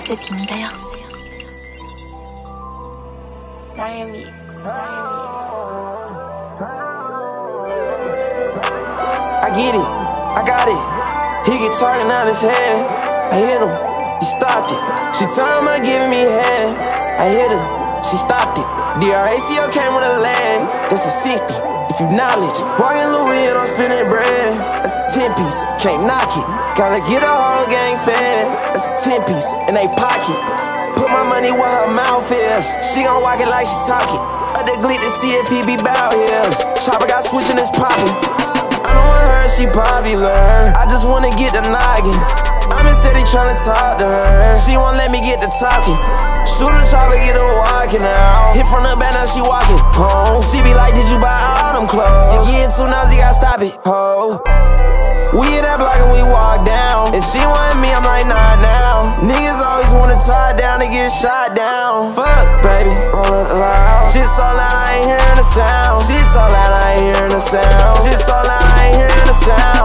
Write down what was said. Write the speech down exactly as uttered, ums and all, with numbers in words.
自评的哟。 I get it, I got it. He get talking out his head. I hit him, he stopped it. She talking about giving me head. I hit her, she stopped it. D R A C O came with a leg. That's a sixty, if you knowledge. Walking Louis and I'm spinning bread. That's a ten piece, can't knock it. Gotta get a whole gang fed. That's a ten piece, in they pocket. Put my money where her mouth is. She gon' walk it like she talking. Up the glick to see if he be bout his. Chopper got switching his poppin'. I don't want her, she popular. I just wanna get the noggin. I'm in city tryna talk to her. She won't let me get to talking. Shoot a chopper, get her walking out. Hit from the back, now she walking home. She be like, did you buy all them clothes? You getting too nosy, gotta stop it, ho. We hit that block and we walk down. If she want me, I'm like, nah, now. Niggas always wanna tie down to get shot down. Fuck, baby, roll it loud. Shit so loud, I ain't hearing the sound. Shit so loud, I ain't hearing the sound. Shit so loud, I ain't hearing the sound.